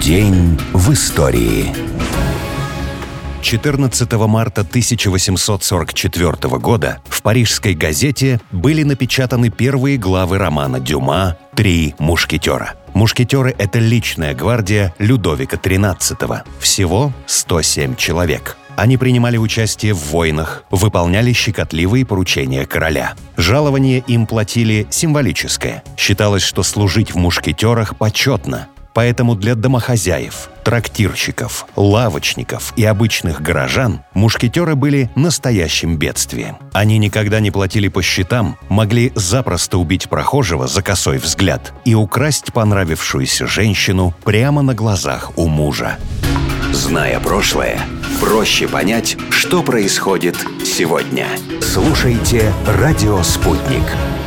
День в истории. 14 марта 1844 года в парижской газете были напечатаны первые главы романа Дюма «Три мушкетера». Мушкетеры – это личная гвардия Людовика XIII. Всего 107 человек. Они принимали участие в войнах, выполняли щекотливые поручения короля. Жалование им платили символическое. Считалось, что служить в мушкетерах почетно. Поэтому для домохозяев, трактирщиков, лавочников и обычных горожан мушкетеры были настоящим бедствием. Они никогда не платили по счетам, могли запросто убить прохожего за косой взгляд и украсть понравившуюся женщину прямо на глазах у мужа. Зная прошлое, проще понять, что происходит сегодня. Слушайте «Радио Спутник».